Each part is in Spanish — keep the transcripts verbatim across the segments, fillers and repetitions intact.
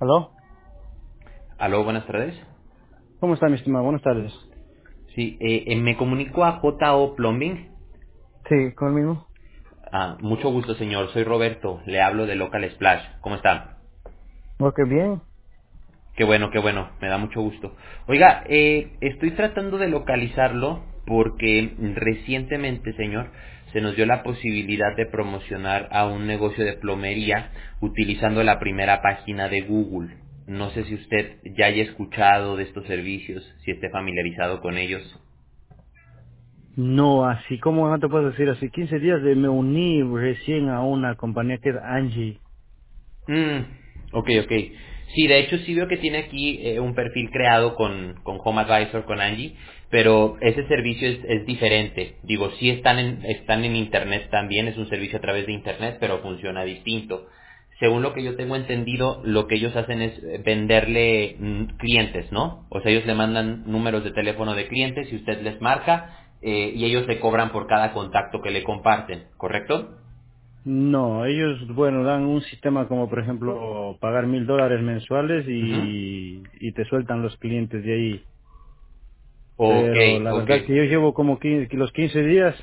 ¿Aló? Aló, buenas tardes. ¿Cómo está, mi estimado? Buenas tardes. Sí, eh, eh, me comunico a J O Plumbing. Sí, ¿con el mismo? Ah, mucho gusto, señor. Soy Roberto. Le hablo de Local Splash. ¿Cómo está? Ok, bien. Qué bueno, qué bueno. Me da mucho gusto. Oiga, eh, estoy tratando de localizarlo porque recientemente, señor, se nos dio la posibilidad de promocionar a un negocio de plomería utilizando la primera página de Google. No sé si usted ya haya escuchado de estos servicios, si esté familiarizado con ellos. No, así como no te puedo decir, así quince días de me uní recién a una compañía que es Angie. Mm, ok, ok. Sí, de hecho sí veo que tiene aquí eh, un perfil creado con, con Home Advisor, con Angie, pero ese servicio es, es diferente. Digo, sí están en, están en Internet también, es un servicio a través de Internet, pero funciona distinto. Según lo que yo tengo entendido, lo que ellos hacen es eh, venderle mm, clientes, ¿no? O sea, ellos le mandan números de teléfono de clientes y usted les marca eh, y ellos le cobran por cada contacto que le comparten, ¿correcto? No, ellos, bueno, dan un sistema como, por ejemplo, pagar mil dólares mensuales Ujú. y, y te sueltan los clientes de ahí. Ok, Pero la ok. verdad que yo llevo como quince, los quince días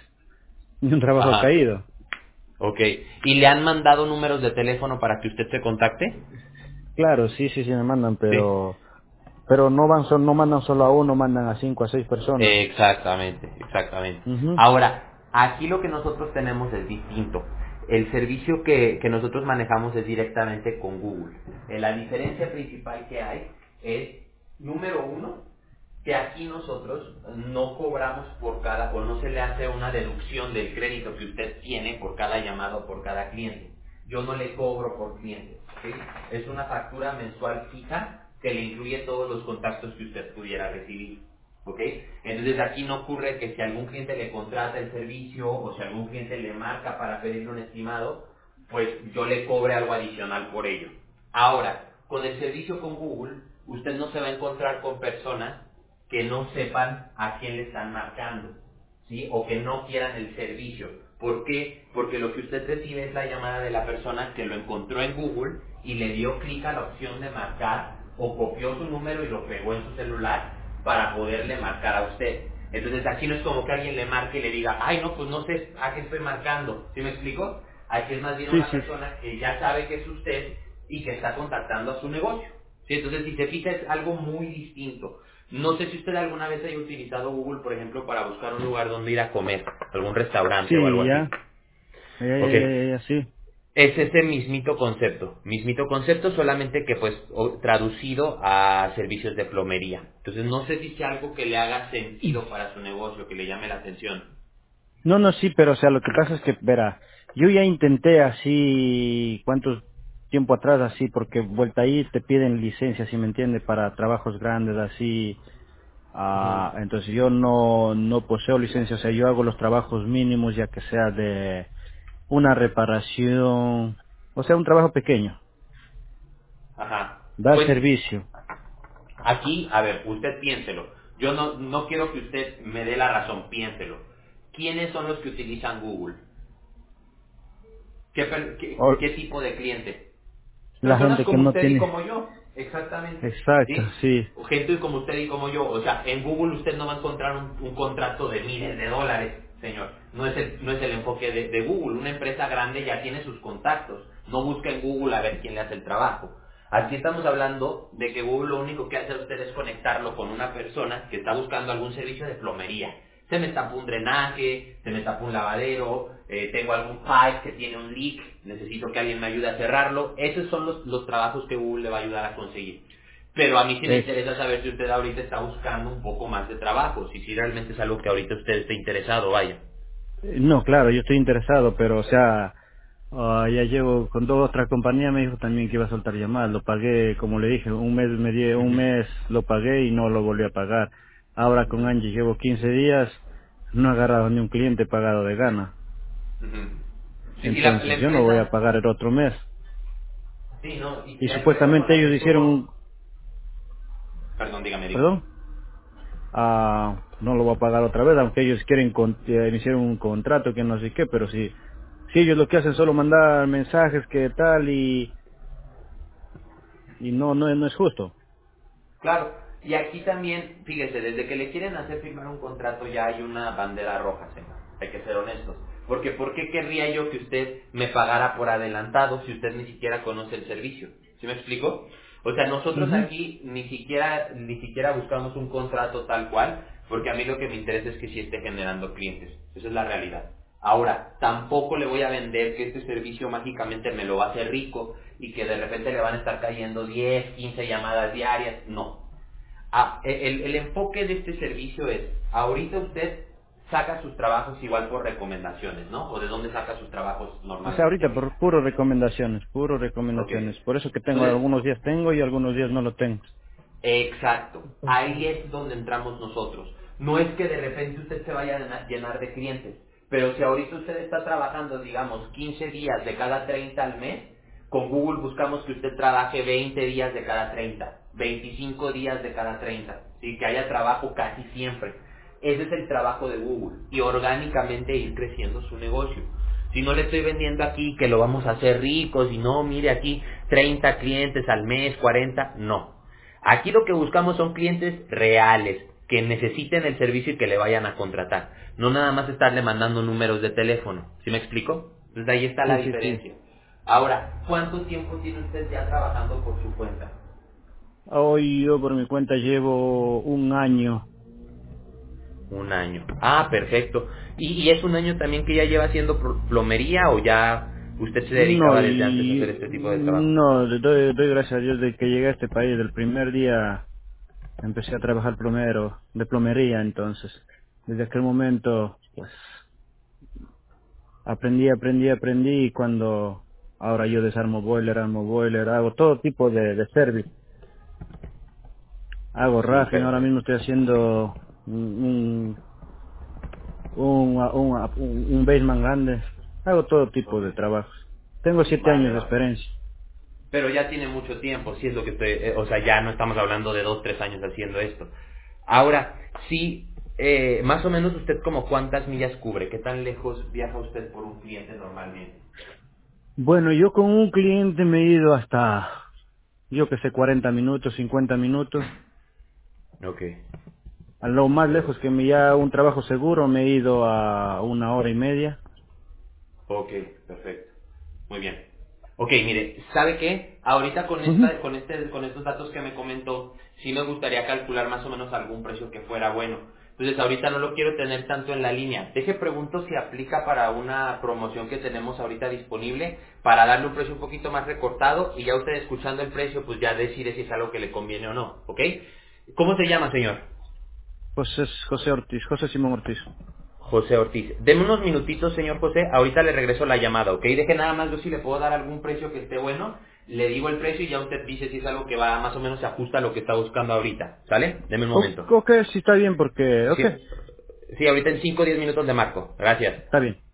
y un trabajo Ajá. caído. Ok. ¿Y le han mandado números de teléfono para que usted se contacte? Claro, sí, sí, sí me mandan, Sí. pero pero no van, son, no mandan solo a uno, mandan a cinco, a seis personas. Exactamente, exactamente. Mhm. Ahora, aquí lo que nosotros tenemos es distinto. El servicio que, que nosotros manejamos es directamente con Google. Eh, La diferencia principal que hay es, número uno, que aquí nosotros no cobramos por cada, o no se le hace una deducción del crédito que usted tiene por cada llamado o por cada cliente. Yo no le cobro por cliente. ¿Sí? Es una factura mensual fija que le incluye todos los contactos que usted pudiera recibir. ¿Ok? Entonces aquí no ocurre que si algún cliente le contrata el servicio o si algún cliente le marca para pedirle un estimado, pues yo le cobre algo adicional por ello. Ahora, con el servicio con Google, usted no se va a encontrar con personas que no sepan a quién le están marcando, ¿sí? O que no quieran el servicio. ¿Por qué? Porque lo que usted recibe es la llamada de la persona que lo encontró en Google y le dio clic a la opción de marcar o copió su número y lo pegó en su celular para poderle marcar a usted. Entonces aquí no es como que alguien le marque y le diga, ay no, pues no sé a qué estoy marcando. ¿Sí me explico? Aquí es más bien Sí, una sí. persona que ya sabe que es usted y que está contactando a su negocio. ¿Sí? Entonces si se fija es algo muy distinto. No sé si usted alguna vez haya utilizado Google, por ejemplo, para buscar un lugar donde ir a comer, algún restaurante o algo Sí, así. ya. Ya, ya, Ok, ya, ya, ya, sí. es ese mismito concepto, mismito concepto, solamente que pues o- traducido a servicios de plomería. Entonces no sé si sea algo que le haga sentido para su negocio, que le llame la atención. No, no, sí, pero o sea, lo que pasa es que, verá, yo ya intenté así, ¿cuánto tiempo atrás así? Porque vuelta ahí te piden licencia, si me entiende, para trabajos grandes así. Ujú. Ah, entonces yo no, no poseo licencia, o sea, yo hago los trabajos mínimos, ya que sea de una reparación, o sea, un trabajo pequeño, Ajá. dar Pues servicio. aquí, a ver, usted piénselo. Yo no, no quiero que usted me dé la razón, piénselo. ¿Quiénes son los que utilizan Google? ¿Qué, per- qué, O qué tipo de cliente? la Personas gente que como no usted y tiene, como yo, exactamente, exacto, ¿sí? sí, O gente como usted y como yo, o sea, en Google usted no va a encontrar un, un contrato de miles de dólares, señor. No es el, no es el enfoque de, de Google. Una empresa grande ya tiene sus contactos. No busca en Google a ver quién le hace el trabajo. Aquí estamos hablando de que Google lo único que hace a usted es conectarlo con una persona que está buscando algún servicio de plomería. Se me tapó un drenaje, se me tapó un lavadero, eh, tengo algún pipe que tiene un leak, necesito que alguien me ayude a cerrarlo. Esos son los, los trabajos que Google le va a ayudar a conseguir. Pero a mí sí me ex. interesa saber si usted ahorita está buscando un poco más de trabajo, si sí realmente es algo que ahorita usted está interesado, vaya. No, claro, yo estoy interesado, pero o sea, ah, ya llevo con dos otra compañía, me dijo también que iba a soltar llamadas, lo pagué, como le dije, un mes me di, un Ujú, mes lo pagué y no lo volví a pagar. Ahora con ujú, Angie llevo quince días, no he agarrado ni un cliente pagado de gana. ujú. Sí, y la, la Entonces yo no voy a empresa, pagar el otro mes. sí, ¿no? Y Y la empresa con supuestamente la que ellos hicieron, estuvo, un- perdón, dígame, dígame. perdón, ah, no lo voy a pagar otra vez, aunque ellos quieren, con, eh, me hicieron un contrato que no sé qué, pero si, si ellos lo que hacen es solo mandar mensajes que tal y y no, no, no es justo. Claro, y aquí también, fíjese, desde que le quieren hacer firmar un contrato ya hay una bandera roja, señor. Hay que ser honestos. Porque ¿por qué querría yo que usted me pagara por adelantado si usted ni siquiera conoce el servicio? ¿Sí me explico? O sea, nosotros Ujú. aquí ni siquiera ni siquiera buscamos un contrato tal cual, porque a mí lo que me interesa es que sí esté generando clientes. Esa es la realidad. Ahora, tampoco le voy a vender que este servicio mágicamente me lo va a hacer rico y que de repente le van a estar cayendo diez, quince llamadas diarias. No. Ah, el, el enfoque de este servicio es, ahorita usted saca sus trabajos igual por recomendaciones, ¿no? ¿O de dónde saca sus trabajos O sea, normalmente ahorita por ahorita? puro recomendaciones, puro Ok. recomendaciones. Por eso que tengo, Entonces, algunos días tengo y algunos días no lo tengo. exacto. Ahí es donde entramos nosotros. No es que de repente usted se vaya a llena- llenar de clientes, pero si ahorita usted está trabajando, digamos, quince días de cada treinta al mes, con Google buscamos que usted trabaje veinte días de cada treinta, veinticinco días de cada treinta, ¿sí? Que haya trabajo casi siempre. Ese es el trabajo de Google y orgánicamente ir creciendo su negocio. Si no le estoy vendiendo aquí que lo vamos a hacer ricos y no, mire aquí treinta clientes al mes, cuarenta, no. Aquí lo que buscamos son clientes reales, que necesiten el servicio y que le vayan a contratar. No nada más estarle mandando números de teléfono. ¿Sí me explico? Entonces ahí está la Sí, sí, sí. diferencia. Ahora, ¿cuánto tiempo tiene usted ya trabajando por su cuenta? Hoy yo por mi cuenta llevo un año. Un año. Ah, perfecto. ¿Y, y es un año también que ya lleva haciendo pl- plomería o ya usted se No, dedicaba desde antes a hacer y este tipo de trabajo? no, le doy, doy gracias a Dios de que llegué a este país. Del primer día empecé a trabajar plomero, de plomería, entonces. Desde aquel momento, pues, aprendí, aprendí, aprendí y cuando ahora yo desarmo boiler, armo boiler, hago todo tipo de, de service. Hago Sí, rafting, ahora mismo perfecto. estoy haciendo un, un, un, un, un basement grande. Hago todo tipo Ok. de trabajos. Tengo siete Vale, años de vale. experiencia. Pero ya tiene mucho tiempo, si es lo que estoy, eh, o sea, ya no estamos hablando de dos, tres años haciendo esto. Ahora, sí, eh, más o menos usted como cuántas millas cubre, ¿qué tan lejos viaja usted por un cliente normalmente? Bueno, yo con un cliente me he ido hasta, yo que sé, cuarenta minutos, cincuenta minutos. Ok, A lo más lejos perfecto. que me ya un trabajo seguro me he ido a una hora y media. Ok, perfecto. Muy bien. Ok, mire, ¿sabe qué? Ahorita con Ujú. esta, con este, con estos datos que me comentó, sí me gustaría calcular más o menos algún precio que fuera bueno. Entonces ahorita no lo quiero tener tanto en la línea. Deje pregunto si aplica para una promoción que tenemos ahorita disponible para darle un precio un poquito más recortado y ya usted escuchando el precio pues ya decide si es algo que le conviene o no, ¿ok? ¿Cómo se llama, señor? José, José Ortiz, José Simón Ortiz. José Ortiz. Deme unos minutitos, señor José. Ahorita le regreso la llamada, ¿ok? Deje nada más yo si le puedo dar algún precio que esté bueno. Le digo el precio y ya usted dice si es algo que va más o menos se ajusta a lo que está buscando ahorita. ¿Sale? Deme un O- momento. ok, sí está bien porque, ok, Sí, sí ahorita en cinco o diez minutos de marco. Gracias. está bien.